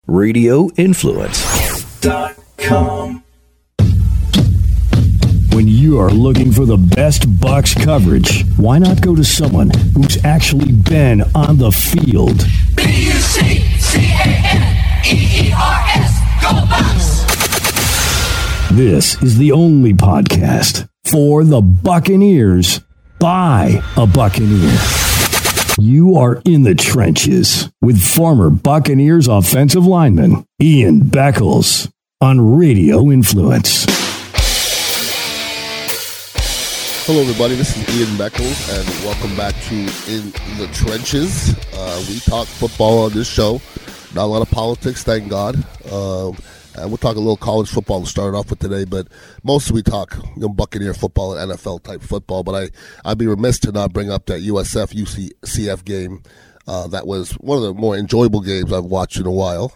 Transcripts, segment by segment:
RadioInfluence.com. When you are looking for the best Bucs coverage, why not go to someone who's actually been on the field? BUCCANEERS, go Bucs! This is the only podcast for the Buccaneers by a Buccaneer. You are in the trenches with former Buccaneers offensive lineman Ian Beckles on Radio Influence. Hello, everybody. This is Ian Beckles, and welcome back to In the Trenches. We talk football on this show. Not a lot of politics, thank God. And we'll talk a little college football to start off with today, but mostly we talk Buccaneer football and NFL type football. But I'd be remiss to not bring up that USF UCF game. That was one of the more enjoyable games I've watched in a while.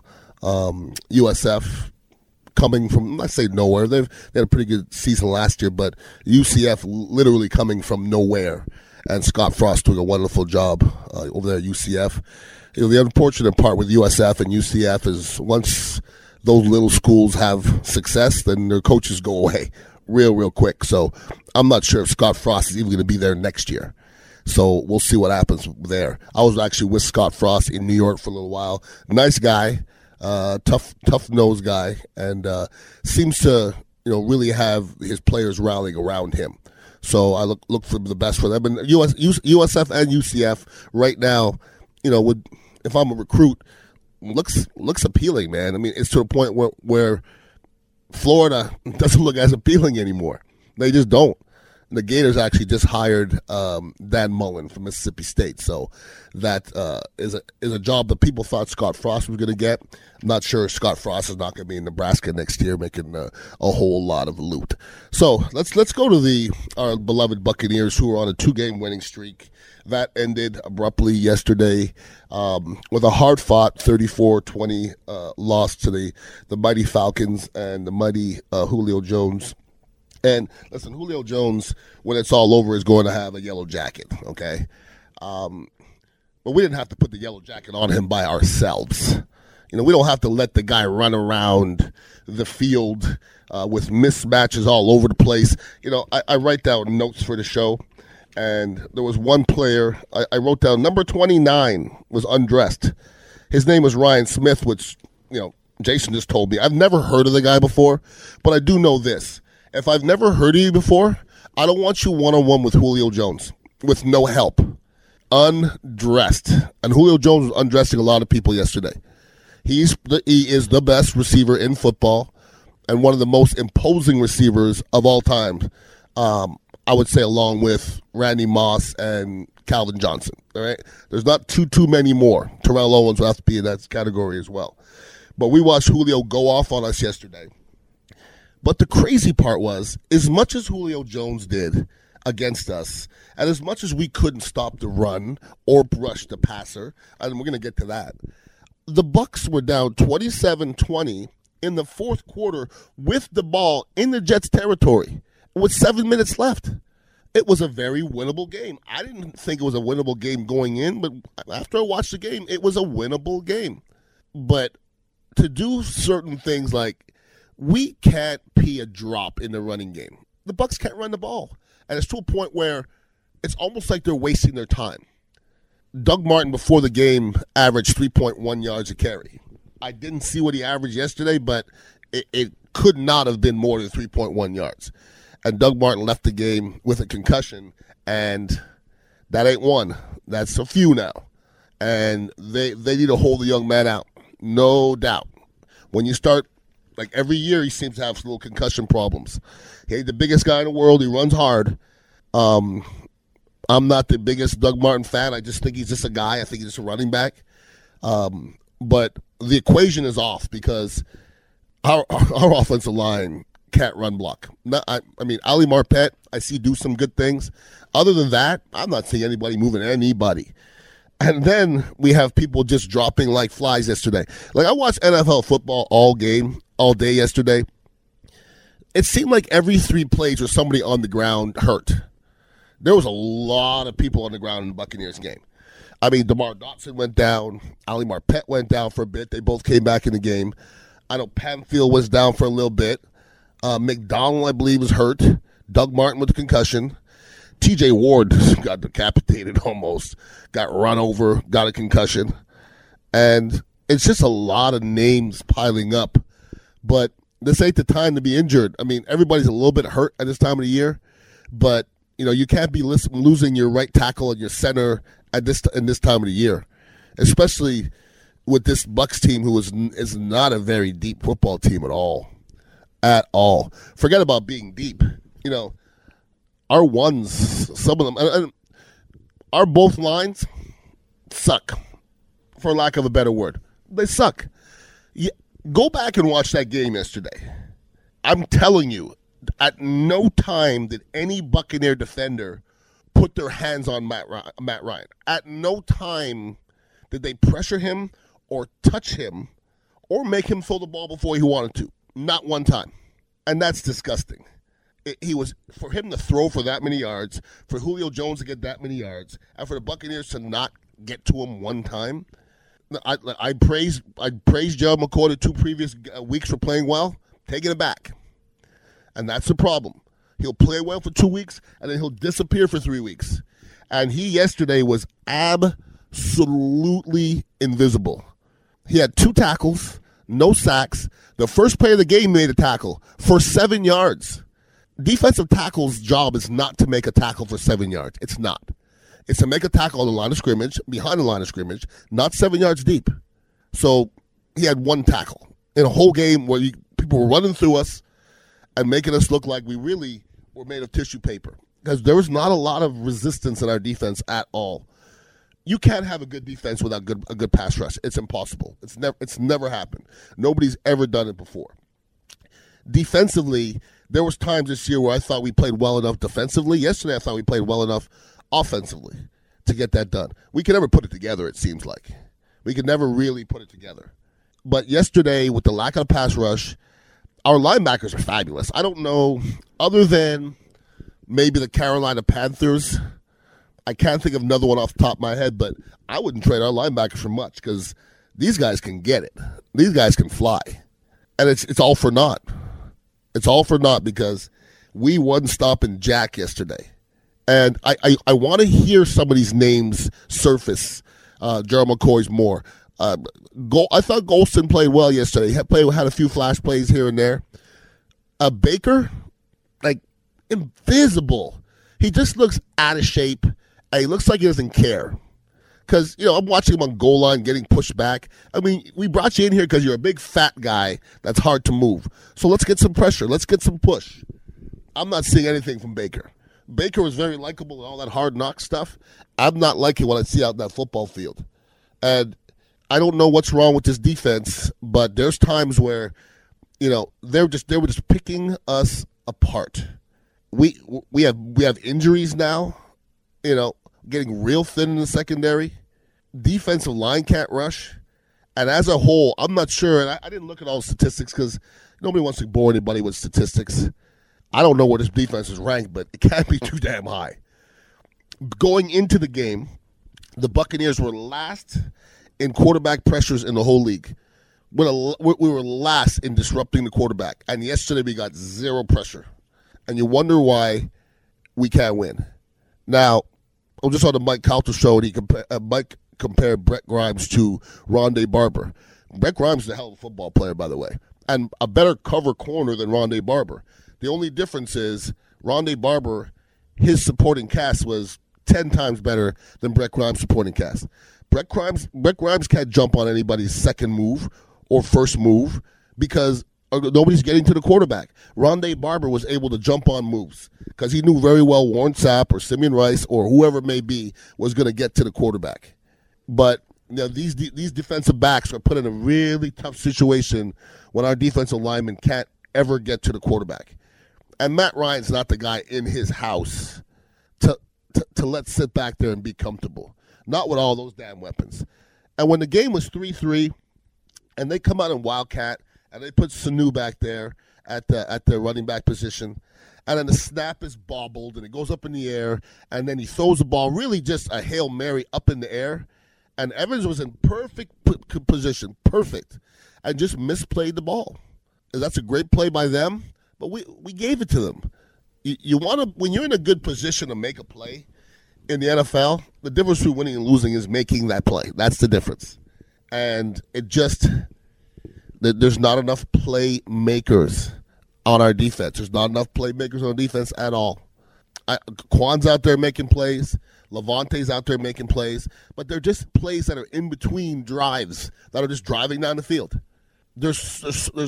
USF coming from, let's say, nowhere. They had a pretty good season last year, but UCF literally coming from nowhere. And Scott Frost doing a wonderful job over there at UCF. The unfortunate part with USF and UCF is once those little schools have success, then their coaches go away real quick. So I'm not sure if Scott Frost is even going to be there next year. So we'll see what happens there. I was actually with Scott Frost in New York for a little while. Nice guy, tough nose guy, and seems to really have his players rallying around him. So I look for the best for them. And USF and UCF right now, if I'm a recruit, looks appealing, man. I mean, it's to a point where Florida doesn't look as appealing anymore. They just don't. The Gators actually just hired Dan Mullen from Mississippi State, so that is a job that people thought Scott Frost was going to get. I'm not sure Scott Frost is not going to be in Nebraska next year making a whole lot of loot. So let's go to our beloved Buccaneers, who are on a 2-game winning streak. That ended abruptly yesterday with a hard-fought 34-20 loss to the mighty Falcons and the mighty Julio Jones. And listen, Julio Jones, when it's all over, is going to have a yellow jacket, okay? But we didn't have to put the yellow jacket on him by ourselves. We don't have to let the guy run around the field with mismatches all over the place. I write down notes for the show. And there was one player, I wrote down, number 29 was undressed. His name was Ryan Smith, which, Jason just told me. I've never heard of the guy before, but I do know this. If I've never heard of you before, I don't want you one-on-one with Julio Jones with no help. Undressed. And Julio Jones was undressing a lot of people yesterday. He is the best receiver in football and one of the most imposing receivers of all time. I would say along with Randy Moss and Calvin Johnson. All right, there's not too many more. Terrell Owens will have to be in that category as well. But we watched Julio go off on us yesterday. But the crazy part was, as much as Julio Jones did against us, and as much as we couldn't stop the run or brush the passer, and we're going to get to that, the Bucs were down 27-20 in the fourth quarter with the ball in the Jets' territory with 7 minutes left. It was a very winnable game. I didn't think it was a winnable game going in, but after I watched the game, it was a winnable game. But to do certain things like, we can't pee a drop in the running game. The Bucs can't run the ball. And it's to a point where it's almost like they're wasting their time. Doug Martin, before the game, averaged 3.1 yards a carry. I didn't see what he averaged yesterday, but it could not have been more than 3.1 yards. And Doug Martin left the game with a concussion, and that ain't one. That's a few now. And they need to hold the young man out, no doubt. When you start, like every year, he seems to have little concussion problems. He ain't the biggest guy in the world. He runs hard. I'm not the biggest Doug Martin fan. I just think he's just a guy. I think he's just a running back. But the equation is off because our offensive line can't run block. I mean, Ali Marpet, I see do some good things. Other than that, I'm not seeing anybody moving anybody. And then we have people just dropping like flies yesterday. Like, I watched NFL football all day yesterday. It seemed like every 3 plays was somebody on the ground hurt. There was a lot of people on the ground in the Buccaneers game. I mean, DeMar Dotson went down. Ali Marpet went down for a bit. They both came back in the game. I know Pamphile was down for a little bit. McDonald, I believe, was hurt. Doug Martin with a concussion. TJ Ward got decapitated almost. Got run over, got a concussion. And it's just a lot of names piling up. But this ain't the time to be injured. I mean, everybody's a little bit hurt at this time of the year. But, you can't be losing your right tackle and your center in this time of the year. Especially with this Bucs team who is not a very deep football team at all. At all. Forget about being deep. Our ones, some of them, and our both lines suck, for lack of a better word. They suck. Go back and watch that game yesterday. I'm telling you, at no time did any Buccaneer defender put their hands on Matt Ryan. At no time did they pressure him or touch him or make him throw the ball before he wanted to. Not one time. And that's disgusting. For him to throw for that many yards, for Julio Jones to get that many yards, and for the Buccaneers to not get to him one time. I praised Gerald McCoy the 2 previous weeks for playing well. Taking it back. And that's the problem. He'll play well for 2 weeks, and then he'll disappear for 3 weeks. And he yesterday was absolutely invisible. He had 2 tackles, no sacks. The first play of the game made a tackle for 7 yards. Defensive tackle's job is not to make a tackle for 7 yards. It's not. It's to make a tackle on the line of scrimmage, behind the line of scrimmage, not 7 yards deep. So he had 1 tackle in a whole game where people were running through us and making us look like we really were made of tissue paper. Because there was not a lot of resistance in our defense at all. You can't have a good defense without a good pass rush. It's impossible. It's never happened. Nobody's ever done it before. Defensively, there was times this year where I thought we played well enough defensively. Yesterday, I thought we played well enough offensively to get that done. We can never put it together, it seems like. We can never really put it together. But yesterday, with the lack of pass rush, our linebackers are fabulous. I don't know, other than maybe the Carolina Panthers, I can't think of another one off the top of my head, but I wouldn't trade our linebackers for much because these guys can get it. These guys can fly. And it's all for naught. It's all for naught because we won stopping Jack yesterday. And I want to hear some of these names surface. Gerald McCoy's more. I thought Golston played well yesterday. He had a few flash plays here and there. Baker, invisible. He just looks out of shape. And he looks like he doesn't care. Because, I'm watching him on goal line getting pushed back. I mean, we brought you in here because you're a big fat guy that's hard to move. So let's get some pressure. Let's get some push. I'm not seeing anything from Baker. Baker was very likable and all that hard knock stuff. I'm not liking what I see out in that football field. And I don't know what's wrong with this defense, but there's times where, they were just picking us apart. We have injuries now, getting real thin in the secondary. Defensive line can't rush. And as a whole, I'm not sure, and I didn't look at all the statistics because nobody wants to bore anybody with statistics. I don't know where this defense is ranked, but it can't be too damn high. Going into the game, the Buccaneers were last in quarterback pressures in the whole league. We were last in disrupting the quarterback. And yesterday we got 0 pressure. And you wonder why we can't win. Now, I just saw the Mike Calter show, and Mike compared Brett Grimes to Rondé Barber. Brett Grimes is a hell of a football player, by the way, and a better cover corner than Rondé Barber. The only difference is Rondé Barber, his supporting cast was 10 times better than Brett Grimes' supporting cast. Brett Grimes can't jump on anybody's second move or first move because nobody's getting to the quarterback. Rondé Barber was able to jump on moves because he knew very well Warren Sapp or Simeon Rice or whoever it may be was going to get to the quarterback. But these defensive backs are put in a really tough situation when our defensive linemen can't ever get to the quarterback. And Matt Ryan's not the guy in his house to let sit back there and be comfortable. Not with all those damn weapons. And when the game was 3-3 and they come out in Wildcat and they put Sanu back there at the running back position, and then the snap is bobbled and it goes up in the air, and then he throws the ball really just a Hail Mary up in the air, And Evans was in perfect position, perfect, and just misplayed the ball. And that's a great play by them, but we gave it to them. You want to, when you're in a good position to make a play in the NFL, the difference between winning and losing is making that play. That's the difference. And there's not enough playmakers on our defense. There's not enough playmakers on defense at all. Quan's out there making plays. Levante's out there making plays. But they're just plays that are in between drives that are just driving down the field. There's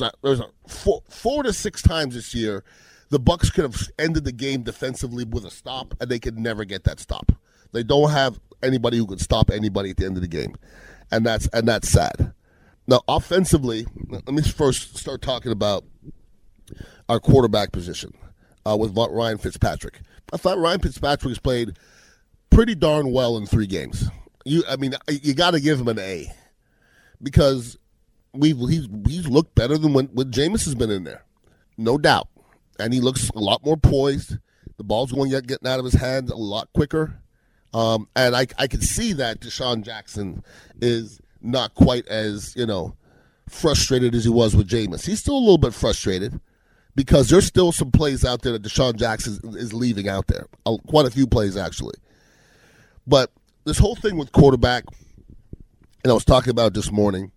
four to six times this year the Bucs could have ended the game defensively with a stop, and they could never get that stop. They don't have anybody who can stop anybody at the end of the game, and that's sad. Now, offensively, let me first start talking about our quarterback position with Ryan Fitzpatrick. I thought Ryan Fitzpatrick has played pretty darn well in 3 games. You got to give him an A because he's looked better than when Jameis has been in there, no doubt. And he looks a lot more poised. The ball's getting out of his hands a lot quicker. And I can see that Deshaun Jackson is not quite as, frustrated as he was with Jameis. He's still a little bit frustrated because there's still some plays out there that Deshaun Jackson is leaving out there. Quite a few plays, actually. But this whole thing with quarterback, and I was talking about it this morning,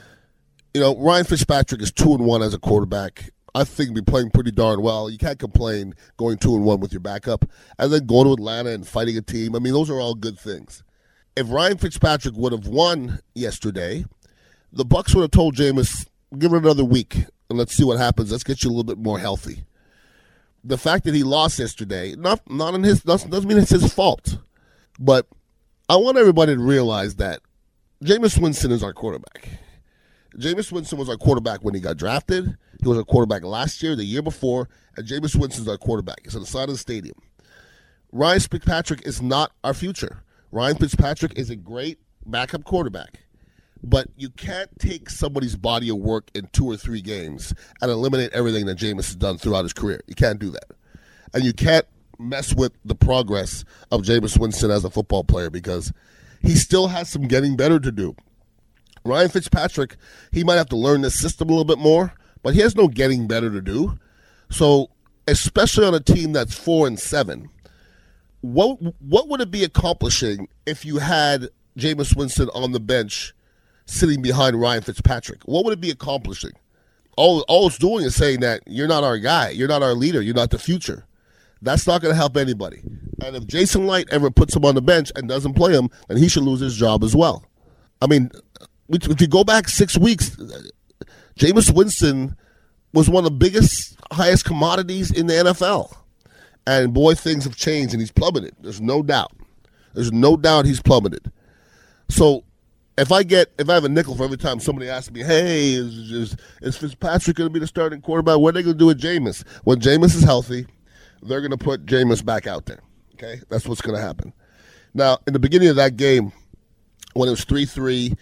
Ryan Fitzpatrick is 2-1 as a quarterback. I think he'll be playing pretty darn well. You can't complain going 2-1 with your backup. And then going to Atlanta and fighting a team. I mean, those are all good things. If Ryan Fitzpatrick would have won yesterday, the Bucs would have told Jameis, give it another week and let's see what happens. Let's get you a little bit more healthy. The fact that he lost yesterday, not in his, doesn't mean it's his fault. But I want everybody to realize that Jameis Winston is our quarterback. Jameis Winston was our quarterback when he got drafted. He was our quarterback last year, the year before, and Jameis Winston's our quarterback. He's on the side of the stadium. Ryan Fitzpatrick is not our future. Ryan Fitzpatrick is a great backup quarterback, but you can't take somebody's body of work in 2 or 3 games and eliminate everything that Jameis has done throughout his career. You can't do that. And you can't mess with the progress of Jameis Winston as a football player because he still has some getting better to do. Ryan Fitzpatrick, he might have to learn this system a little bit more, but he has no getting better to do. So, especially on a team that's 4-7, what would it be accomplishing if you had Jameis Winston on the bench sitting behind Ryan Fitzpatrick? What would it be accomplishing? All it's doing is saying that you're not our guy, you're not our leader, you're not the future. That's not going to help anybody. And if Jason Light ever puts him on the bench and doesn't play him, then he should lose his job as well. I mean, if you go back 6 weeks, Jameis Winston was one of the biggest, highest commodities in the NFL. And boy, things have changed and he's plummeted. There's no doubt. There's no doubt he's plummeted. So if I have a nickel for every time somebody asks me, hey, is Fitzpatrick going to be the starting quarterback? What are they going to do with Jameis? When Jameis is healthy, they're going to put Jameis back out there. Okay? That's what's going to happen. Now, in the beginning of that game, when it was 3-3,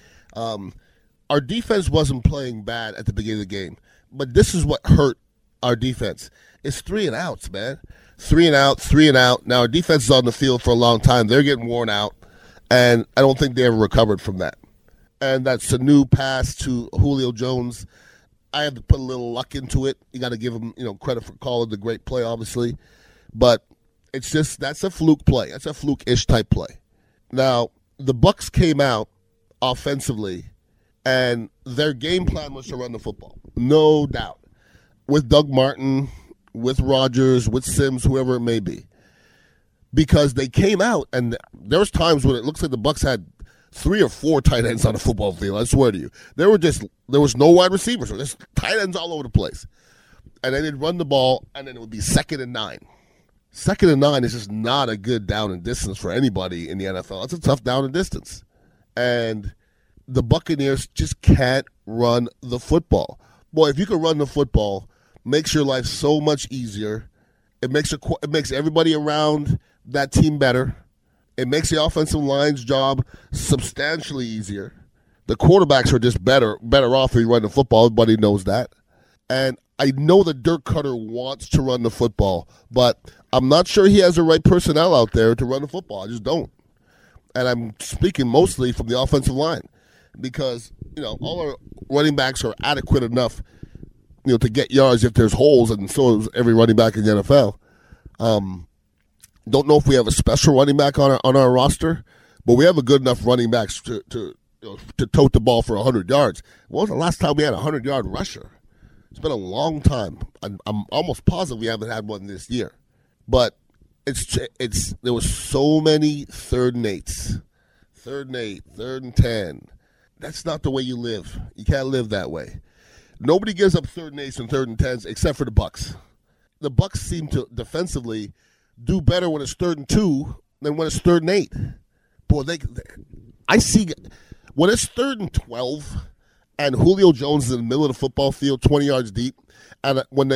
our defense wasn't playing bad at the beginning of the game. But this is what hurt our defense. It's 3 and outs, man. 3 and out, 3 and out. Now, our defense is on the field for a long time. They're getting worn out, and I don't think they ever recovered from that. And that's a new pass to Julio Jones. I have to put a little luck into it. You got to give him, credit for calling the great play, obviously. But it's just, that's a fluke play. That's a fluke-ish type play. Now, the Bucs came out offensively, and their game plan was to run the football. No doubt. With Doug Martin, with Rodgers, with Sims, whoever it may be. Because they came out, and there was times when it looks like the Bucs had 3 or 4 tight ends on the football field. I swear to you. There was no wide receivers. There was tight ends all over the place. And then they'd run the ball, and then it would be 2nd and 9. 2nd and 9 is just not a good down and distance for anybody in the NFL. It's a tough down and distance. And the Buccaneers just can't run the football. Boy, if you can run the football, makes your life so much easier. It makes everybody around that team better. It makes the offensive line's job substantially easier. The quarterbacks are just better off if you run the football. Everybody knows that. And I know that Dirk Cutter wants to run the football, but I'm not sure he has the right personnel out there to run the football. I just don't. And I'm speaking mostly from the offensive line because, all our running backs are adequate enough, to get yards if there's holes, and so is every running back in the NFL. Don't know if we have a special running back on our roster, but we have a good enough running backs to tote the ball for 100 yards. When was the last time we had a 100-yard rusher? It's been a long time. I'm almost positive we haven't had one this year. But there was so many 3rd and 8s, 3rd and 8, 3rd and 10. That's not the way you live. You can't live that way. Nobody gives up 3rd and 8s and 3rd and 10s except for the Bucs. The Bucs seem to defensively do better when it's 3rd and 2 than when it's 3rd and 8. Boy, I see when it's 3rd and 12 and Julio Jones is in the middle of the football field, 20 yards deep, and when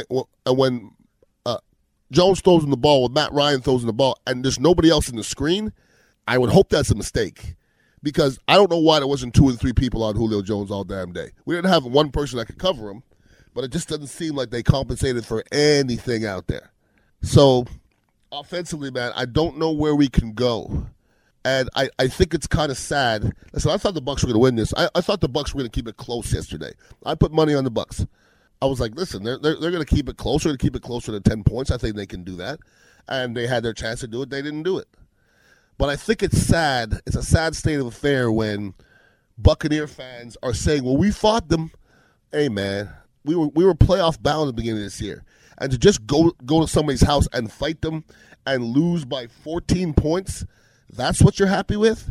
Jones throws him the ball, when Matt Ryan throws him the ball, and there's nobody else in the screen, I would hope that's a mistake. Because I don't know why there wasn't 2 and 3 people on Julio Jones all damn day. We didn't have one person that could cover him, but it just doesn't seem like they compensated for anything out there. So, offensively, man, I don't know where we can go. And I think it's kind of sad. Listen, I thought the Bucs were going to win this. I thought the Bucs were going to keep it close yesterday. I put money on the Bucs. I was like, listen, they're going to keep it closer. To keep it closer to 10 points. I think they can do that. And they had their chance to do it. They didn't do it. But I think it's sad. It's a sad state of affair when Buccaneer fans are saying, well, we fought them. Hey, man, we were playoff bound at the beginning of this year. And to just go to somebody's house and fight them and lose by 14 points, that's what you're happy with?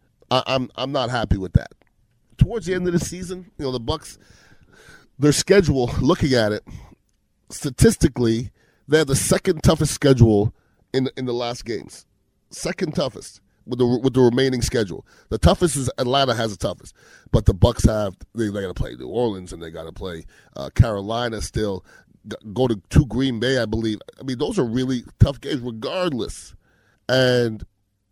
I'm not happy with that. Towards the end of the season, the Bucs, their schedule, looking at it, statistically, they have the second toughest schedule in the last games. Second toughest with the remaining schedule. The toughest is Atlanta has the toughest, but the Bucs they got to play New Orleans and they got to play Carolina still. Go to Green Bay, I believe. I mean, those are really tough games, regardless. And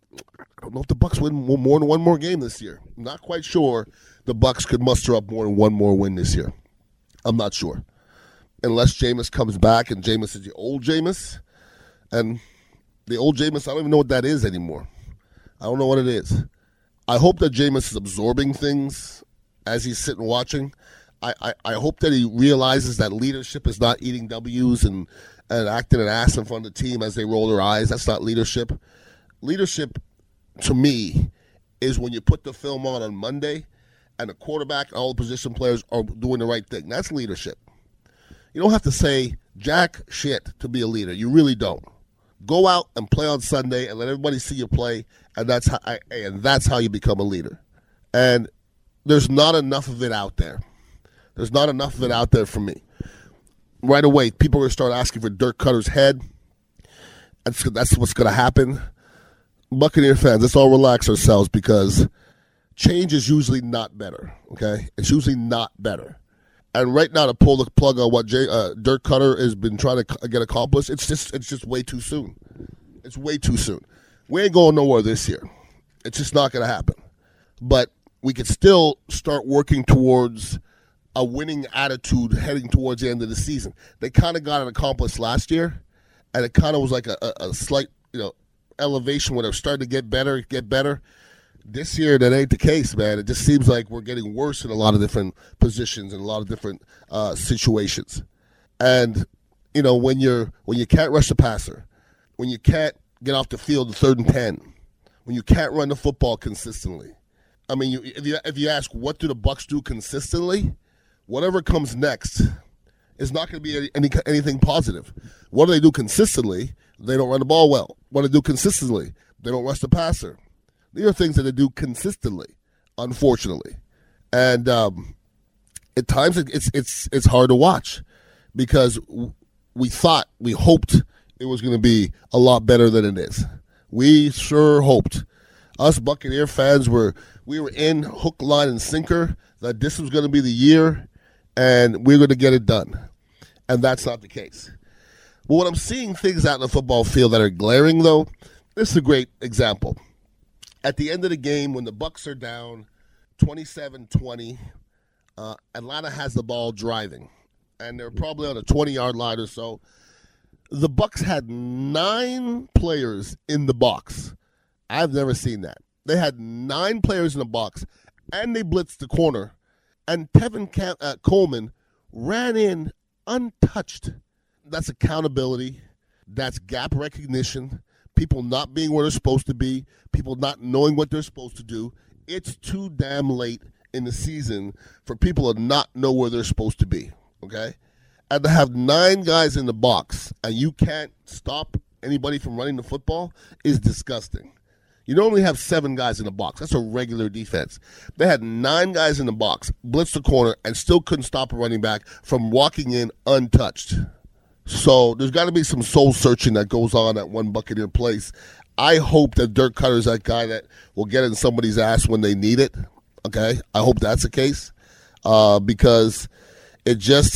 I don't know if the Bucs win more than one more game this year. I'm not quite sure the Bucs could muster up more than one more win this year. I'm not sure, unless Jameis comes back and Jameis is the old Jameis, and the old Jameis, I don't even know what that is anymore. I don't know what it is. I hope that Jameis is absorbing things as he's sitting watching. I hope that he realizes that leadership is not eating W's and acting an ass in front of the team as they roll their eyes. That's not leadership. Leadership, to me, is when you put the film on Monday and the quarterback and all the position players are doing the right thing. That's leadership. You don't have to say jack shit to be a leader. You really don't. Go out and play on Sunday and let everybody see you play, and that's how you become a leader. And there's not enough of it out there. There's not enough of it out there for me. Right away, people are going to start asking for Dirk Cutter's head. That's what's going to happen. Buccaneer fans, let's all relax ourselves because change is usually not better, okay? It's usually not better. And right now, to pull the plug on what Dirk Cutter has been trying to get accomplished, it's just way too soon. It's way too soon. We ain't going nowhere this year. It's just not going to happen. But we could still start working towards a winning attitude heading towards the end of the season. They kind of got it accomplished last year, and it kind of was like a slight, elevation where they're starting to get better. This year, that ain't the case, man. It just seems like we're getting worse in a lot of different positions and a lot of different situations. And when you can't rush the passer, when you can't get off the field in 3rd and 10, when you can't run the football consistently. I mean, if you ask what do the Bucs do consistently, whatever comes next is not going to be anything positive. What do they do consistently? They don't run the ball well. What do they do consistently? They don't rush the passer. These are things that they do consistently, unfortunately. And at times it's hard to watch because we hoped it was going to be a lot better than it is. We sure hoped. Us Buccaneer fans we were in hook, line, and sinker that this was going to be the year and we're going to get it done. And that's not the case. But when I'm seeing things out in the football field that are glaring, though, this is a great example. At the end of the game, when the Bucs are down 27-20, Atlanta has the ball driving, and they're probably on a 20-yard line or so. The Bucs had 9 players in the box. I've never seen that. They had 9 players in the box, and they blitzed the corner. And Tevin Coleman ran in untouched. That's accountability. That's gap recognition. People not being where they're supposed to be. People not knowing what they're supposed to do. It's too damn late in the season for people to not know where they're supposed to be, okay? And to have 9 guys in the box and you can't stop anybody from running the football is disgusting. You normally have 7 guys in the box. That's a regular defense. They had 9 guys in the box, blitzed the corner, and still couldn't stop a running back from walking in untouched. So there's got to be some soul searching that goes on at one Buccaneer place. I hope that Dirk Cutter's that guy that will get in somebody's ass when they need it. Okay, I hope that's the case because it just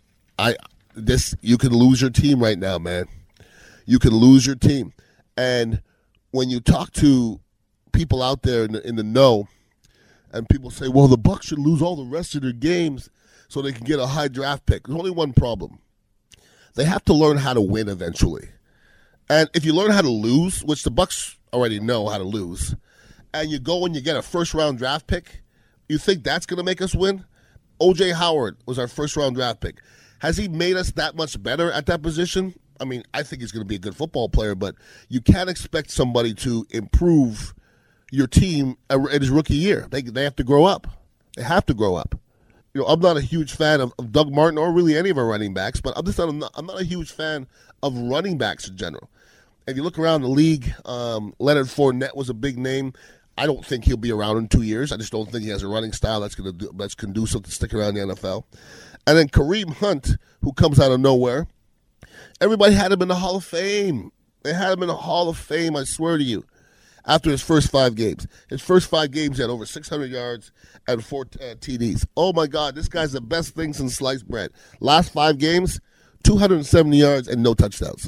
you can lose your team right now, man. You can lose your team, and when you talk to people out there in the know, and people say, "Well, the Bucs should lose all the rest of their games so they can get a high draft pick." There's only one problem. They have to learn how to win eventually. And if you learn how to lose, which the Bucs already know how to lose, and you go and you get a first-round draft pick, you think that's going to make us win? O.J. Howard was our first-round draft pick. Has he made us that much better at that position? I mean, I think he's going to be a good football player, but you can't expect somebody to improve your team in his rookie year. They have to grow up. They have to grow up. You know, I'm not a huge fan of Doug Martin or really any of our running backs, but I'm not a huge fan of running backs in general. If you look around the league, Leonard Fournette was a big name. I don't think he'll be around in 2 years. I just don't think he has a running style that's conducive to stick around the NFL. And then Kareem Hunt, who comes out of nowhere, everybody had him in the Hall of Fame. They had him in the Hall of Fame, I swear to you, after his first 5 games. His first 5 games, he had over 600 yards and 4 TDs. Oh, my God, this guy's the best thing since sliced bread. Last 5 games, 270 yards and no touchdowns.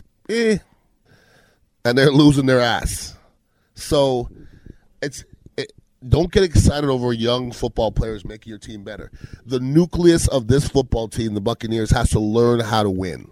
And they're losing their ass. So don't get excited over young football players making your team better. The nucleus of this football team, the Buccaneers, has to learn how to win.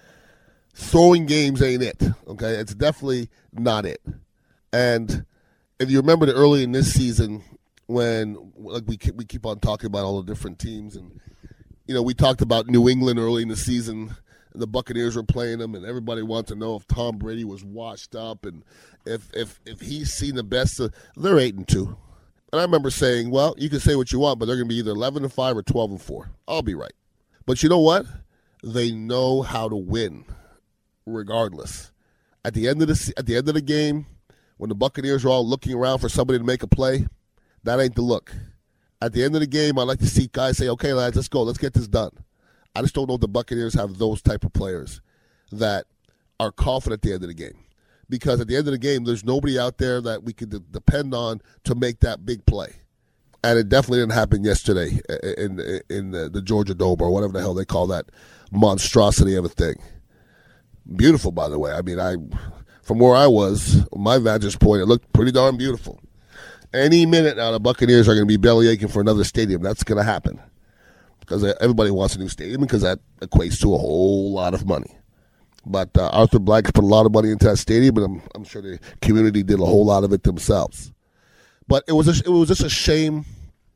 Throwing games ain't it, okay? It's definitely not it. And if you remember early in this season when we keep on talking about all the different teams, and we talked about New England early in the season. The Buccaneers were playing them, and everybody wanted to know if Tom Brady was washed up and if he's seen the best. They're 8-2, and I remember saying, "Well, you can say what you want, but they're going to be either 11-5 or 12-4. I'll be right." But you know what? They know how to win, regardless. At the end of the game, when the Buccaneers are all looking around for somebody to make a play, that ain't the look. At the end of the game, I like to see guys say, "Okay, lads, let's go. Let's get this done." I just don't know if the Buccaneers have those type of players that are confident at the end of the game. Because at the end of the game, there's nobody out there that we could depend on to make that big play. And it definitely didn't happen yesterday in the Georgia Dome or whatever the hell they call that monstrosity of a thing. Beautiful, by the way. I mean, from where I was, my vantage point, it looked pretty darn beautiful. Any minute now, the Buccaneers are going to be belly aching for another stadium. That's going to happen. Because everybody wants a new stadium because that equates to a whole lot of money. But Arthur Blank put a lot of money into that stadium, and I'm sure the community did a whole lot of it themselves. But it was just a shame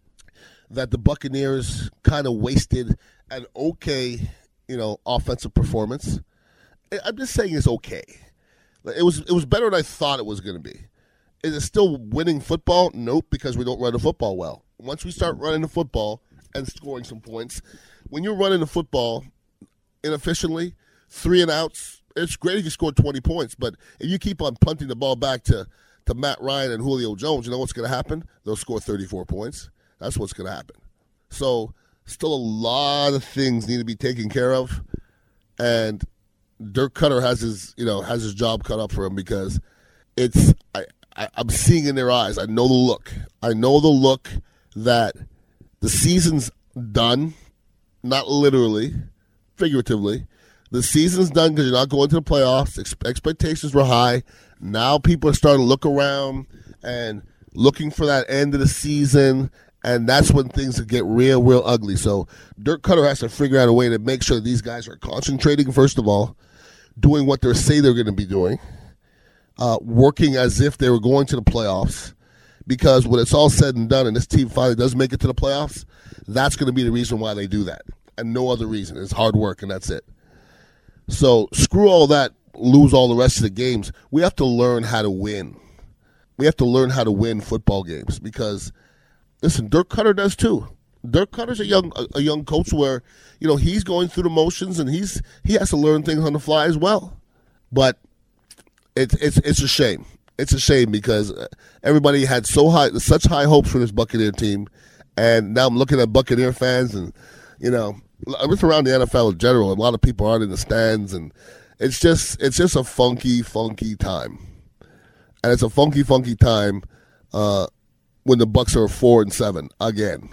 that the Buccaneers kind of wasted an okay, offensive performance. I'm just saying it's okay. It was better than I thought it was going to be. Is it still winning football? Nope, because we don't run the football well. Once we start running the football and scoring some points, when you're running the football inefficiently, 3 and outs, it's great if you score 20 points, but if you keep on punting the ball back to Matt Ryan and Julio Jones, you know what's going to happen? They'll score 34 points. That's what's going to happen. So still a lot of things need to be taken care of, and Dirk Cutter has his job cut up for him because I'm seeing in their eyes. I know the look. I know the look that the season's done, not literally, figuratively. The season's done because you're not going to the playoffs. Expectations were high. Now people are starting to look around and looking for that end of the season, and that's when things get real, real ugly. So Dirk Cutter has to figure out a way to make sure that these guys are concentrating, first of all, doing what they say they're going to be doing, working as if they were going to the playoffs, Because when it's all said and done and this team finally does make it to the playoffs, that's going to be the reason why they do that. And no other reason. It's hard work, and that's it. So screw all that, lose all the rest of the games. We have to learn how to win. We have to learn how to win football games because, listen, Dirk Cutter does too. Dirk Cutter's a young coach where, he's going through the motions and he has to learn things on the fly as well. But it's a shame. It's a shame because everybody had such high hopes for this Buccaneer team, and now I'm looking at Buccaneer fans, and I'm just around the NFL in general. A lot of people aren't in the stands, and it's just a funky time, and it's a funky time when the Bucs are 4-7 again,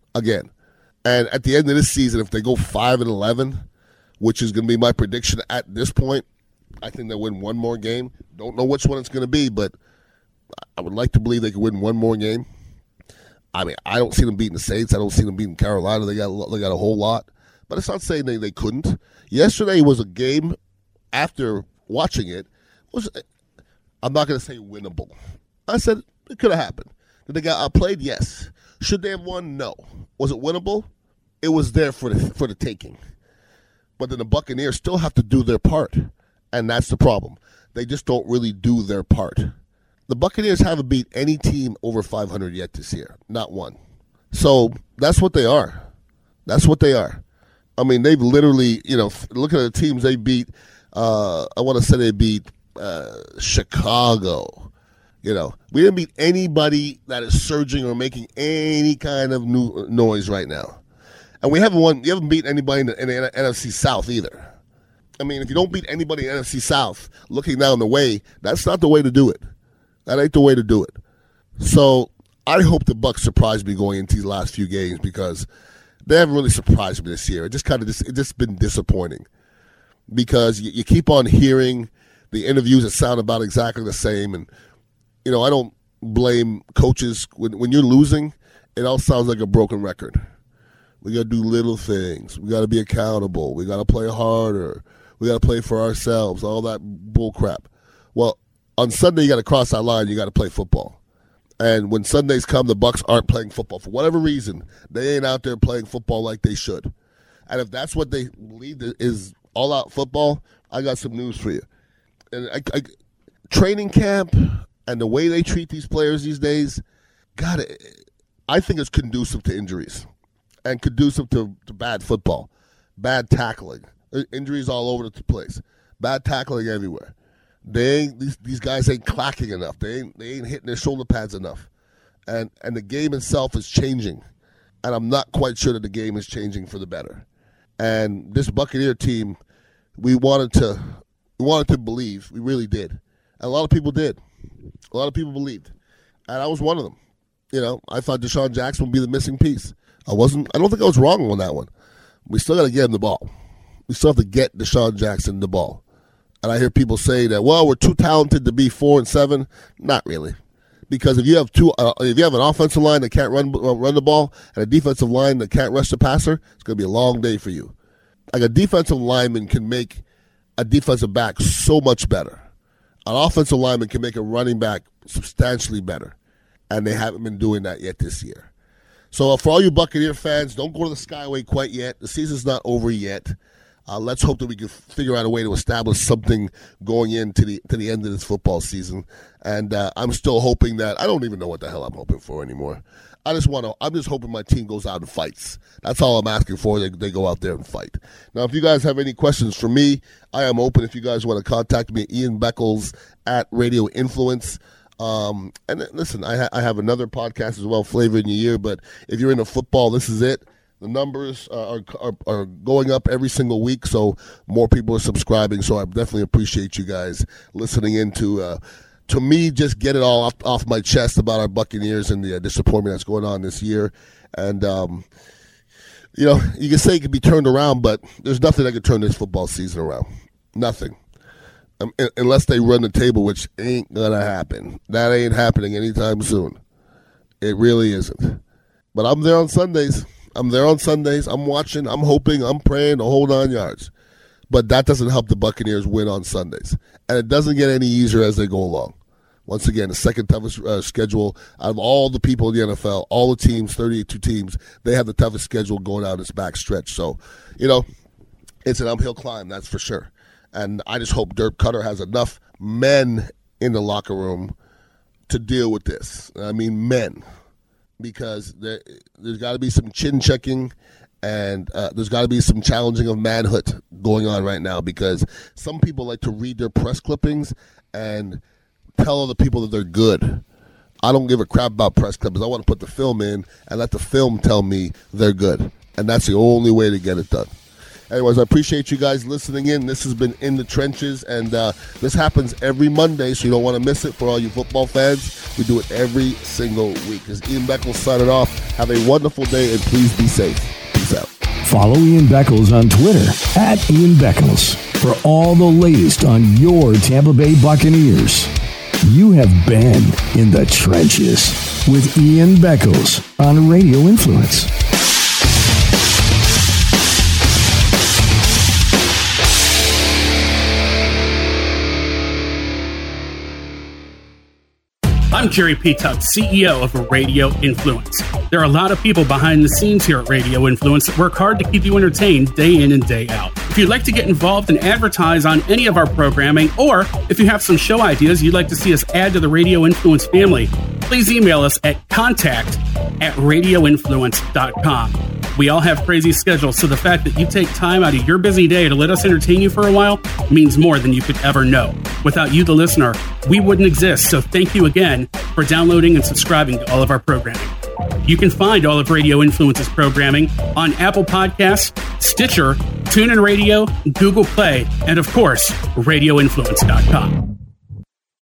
and at the end of this season, if they go 5-11, which is going to be my prediction at this point. I think they'll win one more game. Don't know which one it's going to be, but I would like to believe they could win one more game. I mean, I don't see them beating the Saints. I don't see them beating Carolina. They got a whole lot. But it's not saying they couldn't. Yesterday was a game, after watching it, I'm not going to say winnable. I said it could have happened. Did they get outplayed? Yes. Should they have won? No. Was it winnable? It was there for the taking. But then the Buccaneers still have to do their part. And that's the problem. They just don't really do their part. The Buccaneers haven't beat any team over 500 yet this year. Not one. So that's what they are. That's what they are. I mean, they've literally, looking at the teams they beat, I want to say they beat Chicago. We didn't beat anybody that is surging or making any kind of new noise right now. And we haven't beat anybody in the NFC South either. I mean, if you don't beat anybody in the NFC South looking down the way, that's not the way to do it. That ain't the way to do it. So I hope the Bucs surprise me going into these last few games because they haven't really surprised me this year. It just been disappointing because you keep on hearing the interviews that sound about exactly the same. And, I don't blame coaches. When you're losing, it all sounds like a broken record. We got to do little things. We got to be accountable. We got to play harder. We got to play for ourselves, all that bull crap. Well, on Sunday, you got to cross that line. You got to play football. And when Sundays come, the Bucs aren't playing football. For whatever reason, they ain't out there playing football like they should. And if that's what they believe is all-out football, I got some news for you. And training camp and the way they treat these players these days, God, I think it's conducive to injuries and conducive to bad football, bad tackling. Injuries all over the place. Bad tackling everywhere. These guys ain't clacking enough. They ain't hitting their shoulder pads enough. And the game itself is changing. And I'm not quite sure that the game is changing for the better. And this Buccaneer team, we wanted to believe. We really did. And a lot of people did. A lot of people believed. And I was one of them. I thought Deshaun Jackson would be the missing piece. I don't think I was wrong on that one. We still got to get him the ball. We still have to get Deshaun Jackson the ball. And I hear people say that, well, we're too talented to be 4-7. Not really. Because if you have an offensive line that can't run the ball and a defensive line that can't rush the passer, it's going to be a long day for you. Like a defensive lineman can make a defensive back so much better. An offensive lineman can make a running back substantially better. And they haven't been doing that yet this year. So for all you Buccaneer fans, don't go to the Skyway quite yet. The season's not over yet. Let's hope that we can figure out a way to establish something going into the end of this football season. And I'm still hoping that I don't even know what the hell I'm hoping for anymore. I'm just hoping my team goes out and fights. That's all I'm asking for. They go out there and fight. Now, if you guys have any questions for me, I am open. If you guys want to contact me, Ian Beckles at Radio Influence. And listen, I have another podcast as well, Flavor in Your Ear. But if you're into football, this is it. The numbers are going up every single week, so more people are subscribing. So I definitely appreciate you guys listening in to me just get it all off my chest about our Buccaneers and the disappointment that's going on this year. And, you can say it can be turned around, but there's nothing that can turn this football season around. Nothing. Unless they run the table, which ain't going to happen. That ain't happening anytime soon. It really isn't. But I'm there on Sundays. I'm watching, I'm hoping, I'm praying the whole 9 yards. But that doesn't help the Buccaneers win on Sundays. And it doesn't get any easier as they go along. Once again, the second toughest schedule out of all the people in the NFL, all the teams, 32 teams, they have the toughest schedule going out this back stretch. So, it's an uphill climb, that's for sure. And I just hope Dirk Cutter has enough men in the locker room to deal with this. I mean, men. Because there's got to be some chin checking and there's got to be some challenging of manhood going on right now, because some people like to read their press clippings and tell other people that they're good. I don't give a crap about press clippings. I want to put the film in and let the film tell me they're good. And that's the only way to get it done. Anyways, I appreciate you guys listening in. This has been In the Trenches, and this happens every Monday, so you don't want to miss it for all you football fans. We do it every single week. This is Ian Beckles signing off. Have a wonderful day, and please be safe. Peace out. Follow Ian Beckles on Twitter @Ian Beckles for all the latest on your Tampa Bay Buccaneers. You have been In the Trenches with Ian Beckles on Radio Influence. I'm Jerry P. Tuck, CEO of Radio Influence. There are a lot of people behind the scenes here at Radio Influence that work hard to keep you entertained day in and day out. If you'd like to get involved and advertise on any of our programming, or if you have some show ideas you'd like to see us add to the Radio Influence family, please email us at contact@radioinfluence.com. We all have crazy schedules, so the fact that you take time out of your busy day to let us entertain you for a while means more than you could ever know. Without you, the listener, we wouldn't exist, so thank you again for downloading and subscribing to all of our programming. You can find all of Radio Influence's programming on Apple Podcasts, Stitcher, TuneIn Radio, Google Play, and of course, RadioInfluence.com.